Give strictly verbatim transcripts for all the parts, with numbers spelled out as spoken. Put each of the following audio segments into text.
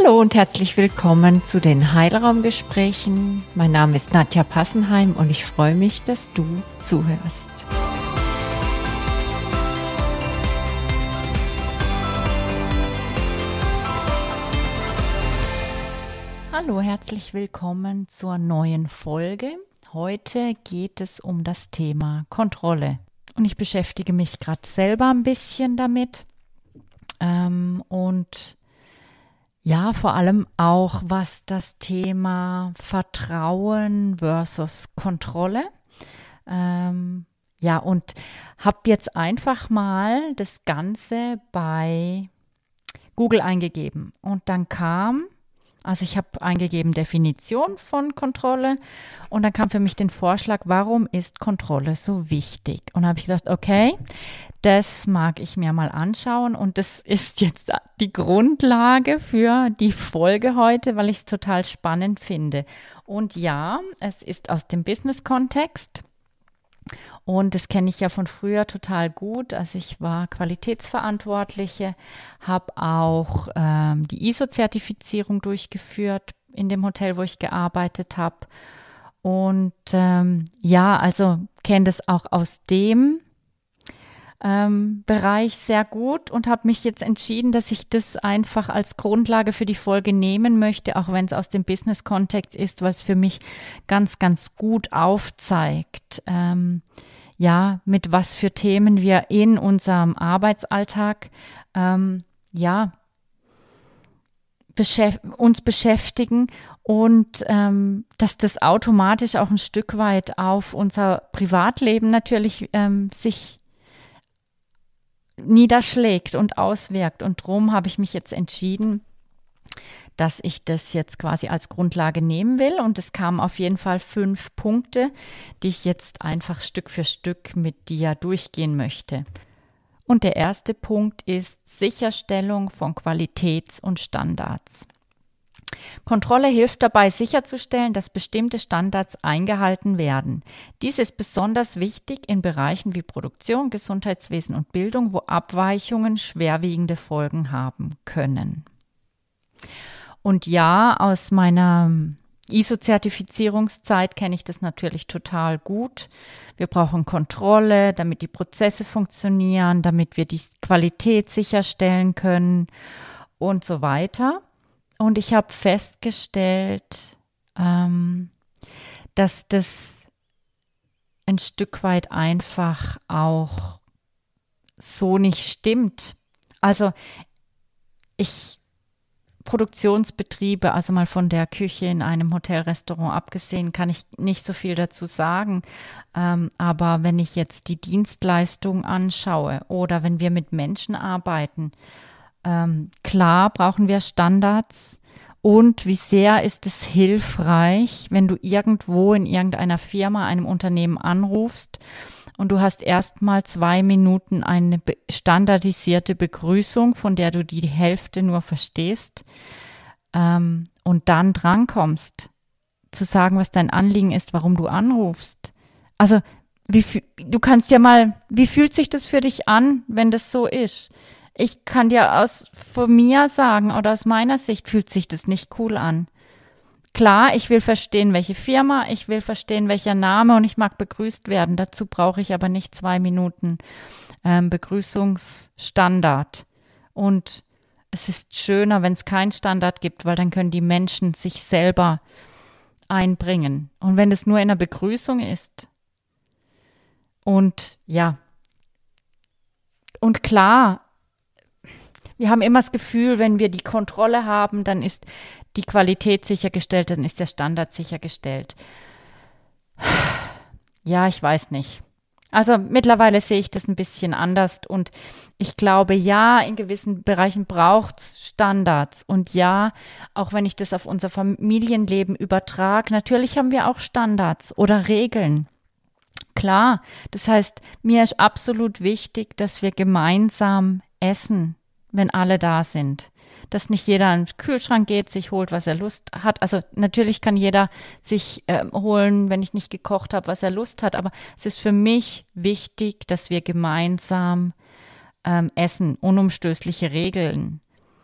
Hallo und herzlich willkommen zu den Heilraumgesprächen. Mein Name ist Nadja Passenheim und ich freue mich, dass du zuhörst. Hallo, herzlich willkommen zur neuen Folge. Heute geht es um das Thema Kontrolle und ich beschäftige mich gerade selber ein bisschen damit ähm, und ja, vor allem auch, was das Thema Vertrauen versus Kontrolle. Ähm, ja, und habe jetzt einfach mal das Ganze bei Google eingegeben. Und dann kam, also ich habe eingegeben Definition von Kontrolle und dann kam für mich den Vorschlag, warum ist Kontrolle so wichtig? Und da habe ich gedacht, okay, das mag ich mir mal anschauen und das ist jetzt die Grundlage für die Folge heute, weil ich es total spannend finde. Und ja, es ist aus dem Business-Kontext und das kenne ich ja von früher total gut. Also ich war Qualitätsverantwortliche, habe auch ähm, die I S O-Zertifizierung durchgeführt in dem Hotel, wo ich gearbeitet habe. Und ähm, ja, also kenne das auch aus dem Ähm, Bereich sehr gut und habe mich jetzt entschieden, dass ich das einfach als Grundlage für die Folge nehmen möchte, auch wenn es aus dem Business-Kontext ist, weil es für mich ganz, ganz gut aufzeigt, ähm, ja, mit was für Themen wir in unserem Arbeitsalltag, ähm, ja, beschäf- uns beschäftigen und ähm, dass das automatisch auch ein Stück weit auf unser Privatleben natürlich ähm, sich niederschlägt und auswirkt. Und darum habe ich mich jetzt entschieden, dass ich das jetzt quasi als Grundlage nehmen will. Und es kamen auf jeden Fall fünf Punkte, die ich jetzt einfach Stück für Stück mit dir durchgehen möchte. Und der erste Punkt ist Sicherstellung von Qualitäts- und Standards. Kontrolle hilft dabei, sicherzustellen, dass bestimmte Standards eingehalten werden. Dies ist besonders wichtig in Bereichen wie Produktion, Gesundheitswesen und Bildung, wo Abweichungen schwerwiegende Folgen haben können. Und ja, aus meiner I S O-Zertifizierungszeit kenne ich das natürlich total gut. Wir brauchen Kontrolle, damit die Prozesse funktionieren, damit wir die Qualität sicherstellen können und so weiter. Und ich habe festgestellt, ähm, dass das ein Stück weit einfach auch so nicht stimmt. Also ich, Produktionsbetriebe, also mal von der Küche in einem Hotelrestaurant abgesehen, kann ich nicht so viel dazu sagen. Ähm, aber wenn ich jetzt die Dienstleistung anschaue oder wenn wir mit Menschen arbeiten, Ähm, klar brauchen wir Standards und wie sehr ist es hilfreich, wenn du irgendwo in irgendeiner Firma, einem Unternehmen anrufst und du hast erstmal zwei Minuten eine be- standardisierte Begrüßung, von der du die Hälfte nur verstehst ähm, und dann drankommst, zu sagen, was dein Anliegen ist, warum du anrufst. Also wie, fü- du kannst ja mal, wie fühlt sich das für dich an, wenn das so ist? Ich kann dir aus von mir sagen oder aus meiner Sicht fühlt sich das nicht cool an. Klar, ich will verstehen, welche Firma, ich will verstehen, welcher Name und ich mag begrüßt werden. Dazu brauche ich aber nicht zwei Minuten ähm, Begrüßungsstandard. Und es ist schöner, wenn es keinen Standard gibt, weil dann können die Menschen sich selber einbringen. Und wenn es nur in der Begrüßung ist und ja, und klar, wir haben immer das Gefühl, wenn wir die Kontrolle haben, dann ist die Qualität sichergestellt, dann ist der Standard sichergestellt. Ja, ich weiß nicht. Also mittlerweile sehe ich das ein bisschen anders und ich glaube, ja, in gewissen Bereichen braucht es Standards und ja, auch wenn ich das auf unser Familienleben übertrage, natürlich haben wir auch Standards oder Regeln. Klar, das heißt, mir ist absolut wichtig, dass wir gemeinsam essen, wenn alle da sind. Dass nicht jeder in den Kühlschrank geht, sich holt, was er Lust hat. Also natürlich kann jeder sich äh, holen, wenn ich nicht gekocht habe, was er Lust hat. Aber es ist für mich wichtig, dass wir gemeinsam ähm, essen, unumstößliche Regeln.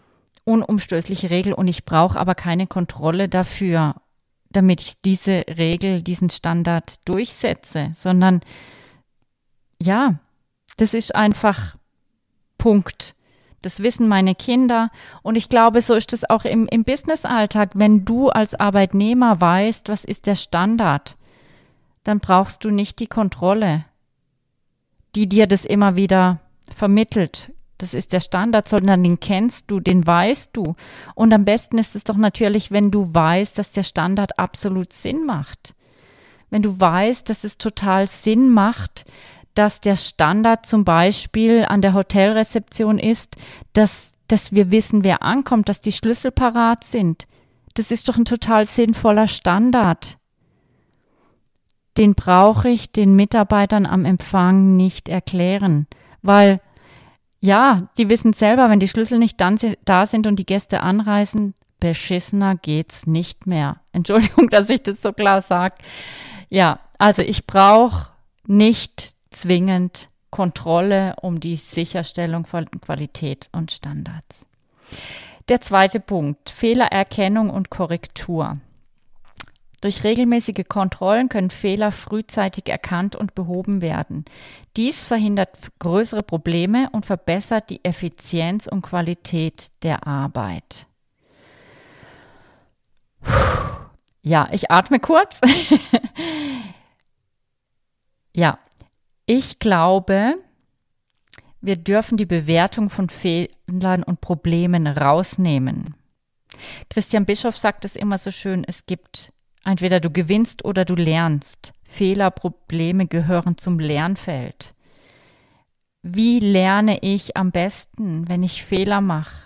unumstößliche Regel und ich brauche aber keine Kontrolle dafür, damit ich diese Regel, diesen Standard durchsetze, sondern ja, das ist einfach Punkt. Das wissen meine Kinder und ich glaube, so ist es auch im, im Business-Alltag. Wenn du als Arbeitnehmer weißt, was ist der Standard, dann brauchst du nicht die Kontrolle, die dir das immer wieder vermittelt. Das ist der Standard, sondern den kennst du, den weißt du. Und am besten ist es doch natürlich, wenn du weißt, dass der Standard absolut Sinn macht. Wenn du weißt, dass es total Sinn macht, dass der Standard zum Beispiel an der Hotelrezeption ist, dass, dass wir wissen, wer ankommt, dass die Schlüssel parat sind. Das ist doch ein total sinnvoller Standard. Den brauche ich den Mitarbeitern am Empfang nicht erklären, weil ja, die wissen selber, wenn die Schlüssel nicht dann, da sind und die Gäste anreisen, beschissener geht's nicht mehr. Entschuldigung, dass ich das so klar sage. Ja, also ich brauche nicht zwingend Kontrolle um die Sicherstellung von Qualität und Standards. Der zweite Punkt, Fehlererkennung und Korrektur. Durch regelmäßige Kontrollen können Fehler frühzeitig erkannt und behoben werden. Dies verhindert größere Probleme und verbessert die Effizienz und Qualität der Arbeit. Ja, ich atme kurz. Ja, ich glaube, wir dürfen die Bewertung von Fehlern und Problemen rausnehmen. Christian Bischoff sagt es immer so schön, es gibt entweder du gewinnst oder du lernst. Fehler, Probleme gehören zum Lernfeld. Wie lerne ich am besten, wenn ich Fehler mache?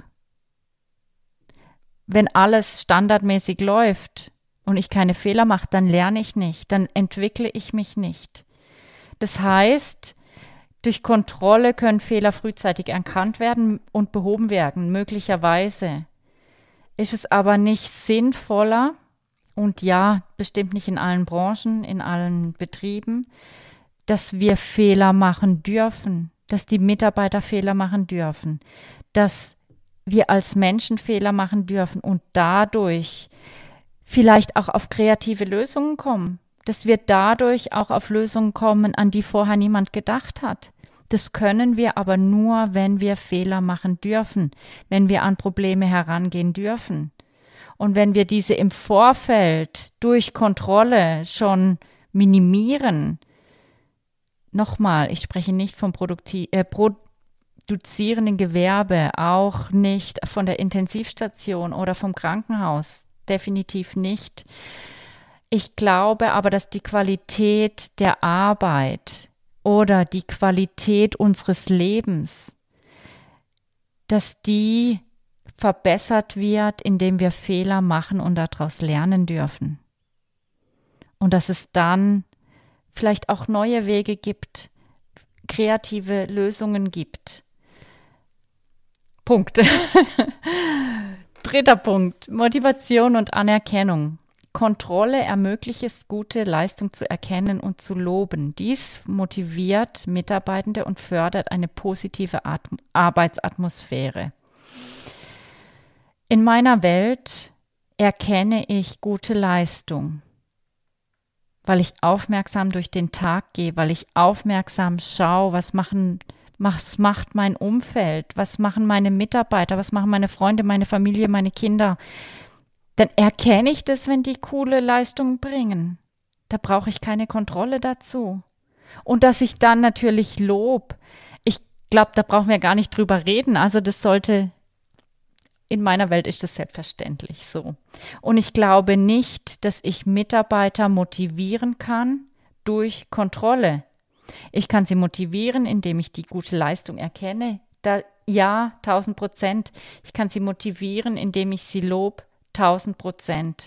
Wenn alles standardmäßig läuft und ich keine Fehler mache, dann lerne ich nicht, dann entwickle ich mich nicht. Das heißt, durch Kontrolle können Fehler frühzeitig erkannt werden und behoben werden, möglicherweise. Ist es aber nicht sinnvoller, und ja, bestimmt nicht in allen Branchen, in allen Betrieben, dass wir Fehler machen dürfen, dass die Mitarbeiter Fehler machen dürfen, dass wir als Menschen Fehler machen dürfen und dadurch vielleicht auch auf kreative Lösungen kommen, dass wir dadurch auch auf Lösungen kommen, an die vorher niemand gedacht hat. Das können wir aber nur, wenn wir Fehler machen dürfen, wenn wir an Probleme herangehen dürfen. Und wenn wir diese im Vorfeld durch Kontrolle schon minimieren, nochmal, ich spreche nicht vom Produkti- äh, produzierenden Gewerbe, auch nicht von der Intensivstation oder vom Krankenhaus, definitiv nicht. Ich glaube aber, dass die Qualität der Arbeit oder die Qualität unseres Lebens, dass die verbessert wird, indem wir Fehler machen und daraus lernen dürfen. Und dass es dann vielleicht auch neue Wege gibt, kreative Lösungen gibt. Punkt. Dritter Punkt, Motivation und Anerkennung. Kontrolle ermöglicht es, gute Leistung zu erkennen und zu loben. Dies motiviert Mitarbeitende und fördert eine positive At- Arbeitsatmosphäre. In meiner Welt erkenne ich gute Leistung, weil ich aufmerksam durch den Tag gehe, weil ich aufmerksam schaue, was machen, was macht mein Umfeld, was machen meine Mitarbeiter, was machen meine Freunde, meine Familie, meine Kinder. Dann erkenne ich das, wenn die coole Leistungen bringen. Da brauche ich keine Kontrolle dazu. Und dass ich dann natürlich Lob, ich glaube, da brauchen wir gar nicht drüber reden. Also das sollte, in meiner Welt ist das selbstverständlich so. Und ich glaube nicht, dass ich Mitarbeiter motivieren kann durch Kontrolle. Ich kann sie motivieren, indem ich die gute Leistung erkenne. Da, ja, tausend Prozent. Ich kann sie motivieren, indem ich sie lobe. Tausend Prozent.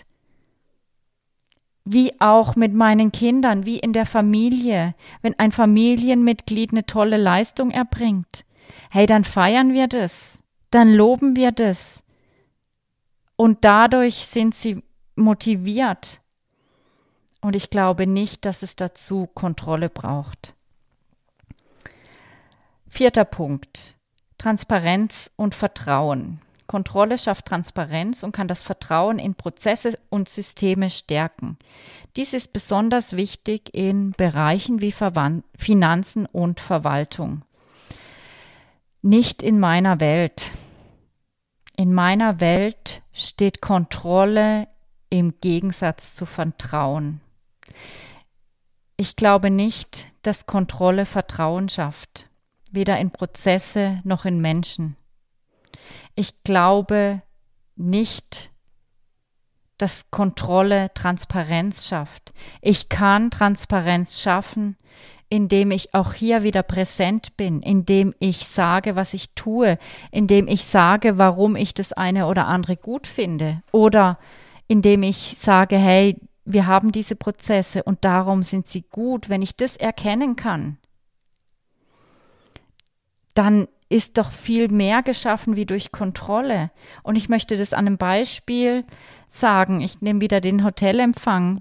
Wie auch mit meinen Kindern, wie in der Familie. Wenn ein Familienmitglied eine tolle Leistung erbringt, hey, dann feiern wir das, dann loben wir das. Und dadurch sind sie motiviert. Und ich glaube nicht, dass es dazu Kontrolle braucht. Vierter Punkt. Transparenz und Vertrauen. Kontrolle schafft Transparenz und kann das Vertrauen in Prozesse und Systeme stärken. Dies ist besonders wichtig in Bereichen wie Verwan- Finanzen und Verwaltung. Nicht in meiner Welt. In meiner Welt steht Kontrolle im Gegensatz zu Vertrauen. Ich glaube nicht, dass Kontrolle Vertrauen schafft, weder in Prozesse noch in Menschen. Ich glaube nicht, dass Kontrolle Transparenz schafft. Ich kann Transparenz schaffen, indem ich auch hier wieder präsent bin, indem ich sage, was ich tue, indem ich sage, warum ich das eine oder andere gut finde oder indem ich sage, hey, wir haben diese Prozesse und darum sind sie gut. Wenn ich das erkennen kann, dann ist doch viel mehr geschaffen wie durch Kontrolle. Und ich möchte das an einem Beispiel sagen. Ich nehme wieder den Hotelempfang.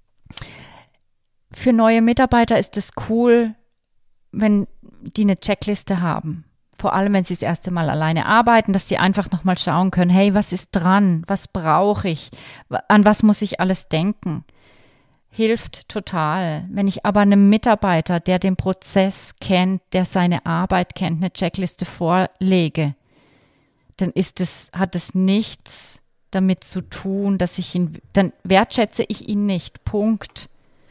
Für neue Mitarbeiter ist es cool, wenn die eine Checkliste haben. Vor allem, wenn sie das erste Mal alleine arbeiten, dass sie einfach nochmal schauen können, hey, was ist dran? Was brauche ich? An was muss ich alles denken? Hilft total. Wenn ich aber einem Mitarbeiter, der den Prozess kennt, der seine Arbeit kennt, eine Checkliste vorlege, dann ist es, hat es nichts damit zu tun, dass ich ihn, dann wertschätze ich ihn nicht. Punkt.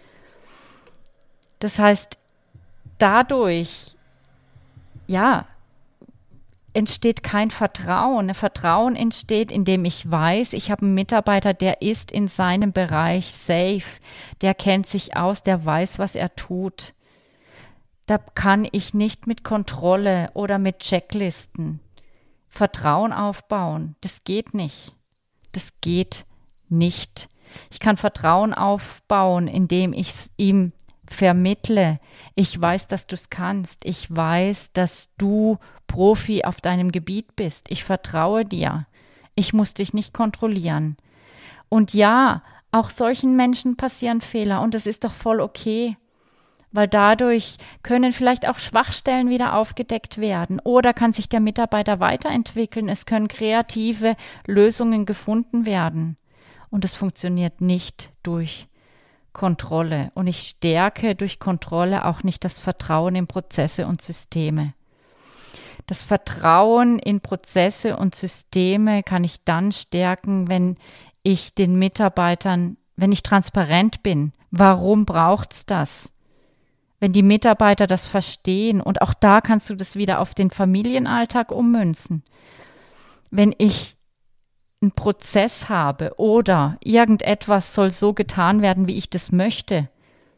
Das heißt, dadurch, ja, entsteht kein Vertrauen. Vertrauen entsteht, indem ich weiß, ich habe einen Mitarbeiter, der ist in seinem Bereich safe, der kennt sich aus, der weiß, was er tut. Da kann ich nicht mit Kontrolle oder mit Checklisten Vertrauen aufbauen. Das geht nicht. Das geht nicht. Ich kann Vertrauen aufbauen, indem ich es ihm vermittle. Ich weiß, dass du es kannst. Ich weiß, dass du Profi auf deinem Gebiet bist. Ich vertraue dir. Ich muss dich nicht kontrollieren. Und ja, auch solchen Menschen passieren Fehler und das ist doch voll okay, weil dadurch können vielleicht auch Schwachstellen wieder aufgedeckt werden oder kann sich der Mitarbeiter weiterentwickeln. Es können kreative Lösungen gefunden werden und es funktioniert nicht durch Kontrolle. Und ich stärke durch Kontrolle auch nicht das Vertrauen in Prozesse und Systeme. Das Vertrauen in Prozesse und Systeme kann ich dann stärken, wenn ich den Mitarbeitern, wenn ich transparent bin. Warum braucht's das? Wenn die Mitarbeiter das verstehen und auch da kannst du das wieder auf den Familienalltag ummünzen. Wenn ich einen Prozess habe oder irgendetwas soll so getan werden, wie ich das möchte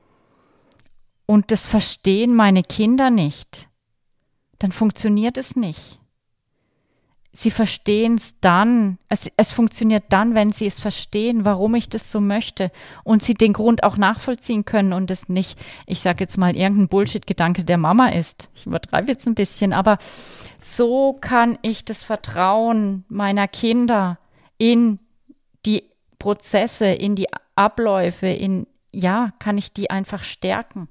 und das verstehen meine Kinder nicht, dann funktioniert es nicht. Sie verstehen es dann, es, es funktioniert dann, wenn sie es verstehen, warum ich das so möchte und sie den Grund auch nachvollziehen können und es nicht, ich sage jetzt mal, irgendein Bullshit-Gedanke der Mama ist. Ich übertreibe jetzt ein bisschen, aber so kann ich das Vertrauen meiner Kinder in die Prozesse, in die Abläufe, in, ja, kann ich die einfach stärken.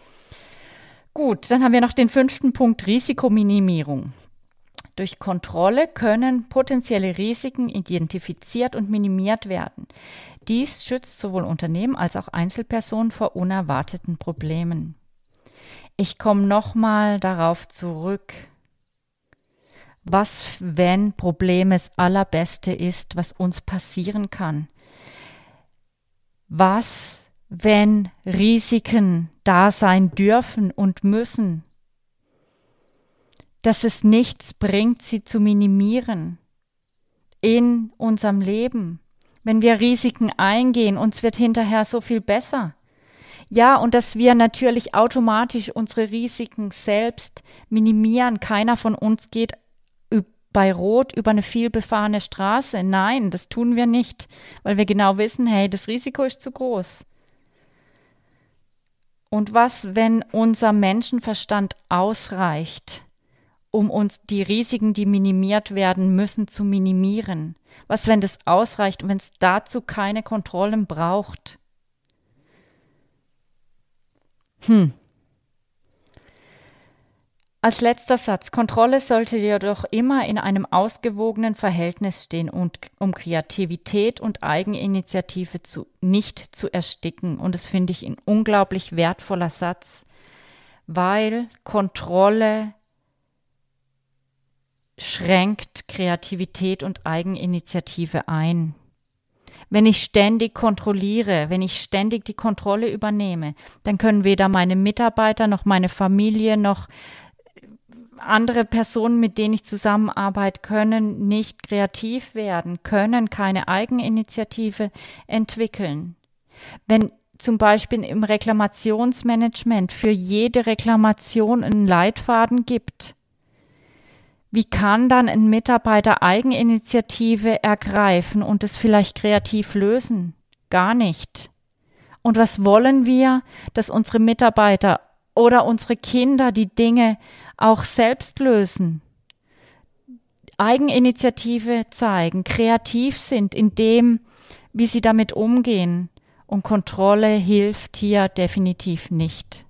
Gut, dann haben wir noch den fünften Punkt, Risikominimierung. Durch Kontrolle können potenzielle Risiken identifiziert und minimiert werden. Dies schützt sowohl Unternehmen als auch Einzelpersonen vor unerwarteten Problemen. Ich komme nochmal darauf zurück. Was, wenn Problem das Allerbeste ist, was uns passieren kann? Was, wenn Risiken da sein dürfen und müssen? Dass es nichts bringt, sie zu minimieren in unserem Leben. Wenn wir Risiken eingehen, uns wird hinterher so viel besser. Ja, und dass wir natürlich automatisch unsere Risiken selbst minimieren. Keiner von uns geht bei Rot über eine vielbefahrene Straße. Nein, das tun wir nicht, weil wir genau wissen, hey, das Risiko ist zu groß. Und was, wenn unser Menschenverstand ausreicht, um uns die Risiken, die minimiert werden müssen, zu minimieren? Was, wenn das ausreicht und wenn es dazu keine Kontrollen braucht? Hm. Als letzter Satz, Kontrolle sollte jedoch immer in einem ausgewogenen Verhältnis stehen, und, um Kreativität und Eigeninitiative zu, nicht zu ersticken. Und das finde ich ein unglaublich wertvoller Satz, weil Kontrolle schränkt Kreativität und Eigeninitiative ein. Wenn ich ständig kontrolliere, wenn ich ständig die Kontrolle übernehme, dann können weder meine Mitarbeiter noch meine Familie noch andere Personen, mit denen ich zusammenarbeite, können nicht kreativ werden, können keine Eigeninitiative entwickeln. Wenn zum Beispiel im Reklamationsmanagement für jede Reklamation einen Leitfaden gibt, wie kann dann ein Mitarbeiter Eigeninitiative ergreifen und es vielleicht kreativ lösen? Gar nicht. Und was wollen wir, dass unsere Mitarbeiter oder unsere Kinder die Dinge auch selbst lösen? Eigeninitiative zeigen, kreativ sind in dem, wie sie damit umgehen. Und Kontrolle hilft hier definitiv nicht.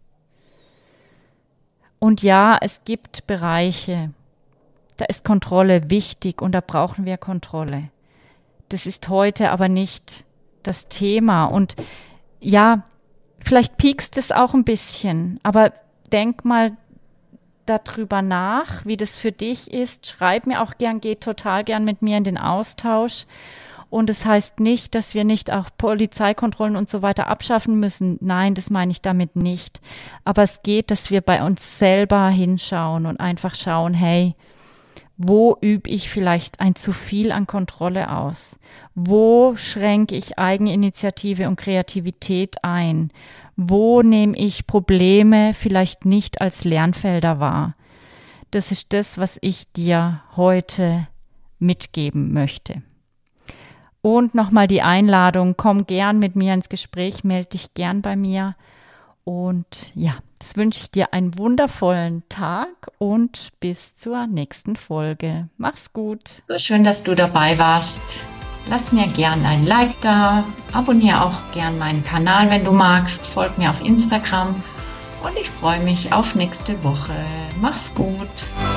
Und ja, es gibt Bereiche, da ist Kontrolle wichtig und da brauchen wir Kontrolle. Das ist heute aber nicht das Thema. Und ja, vielleicht piekst es auch ein bisschen, aber denk mal darüber nach, wie das für dich ist. Schreib mir auch gern, geh total gern mit mir in den Austausch. Und es heißt nicht, dass wir nicht auch Polizeikontrollen und so weiter abschaffen müssen. Nein, das meine ich damit nicht. Aber es geht, dass wir bei uns selber hinschauen und einfach schauen, hey, wo übe ich vielleicht ein zu viel an Kontrolle aus? Wo schränke ich Eigeninitiative und Kreativität ein? Wo nehme ich Probleme vielleicht nicht als Lernfelder wahr? Das ist das, was ich dir heute mitgeben möchte. Und nochmal die Einladung, komm gern mit mir ins Gespräch, melde dich gern bei mir. Und ja, jetzt wünsche ich dir einen wundervollen Tag und bis zur nächsten Folge. Mach's gut. So schön, dass du dabei warst. Lass mir gern ein Like da, abonniere auch gern meinen Kanal, wenn du magst, folg mir auf Instagram und ich freue mich auf nächste Woche. Mach's gut.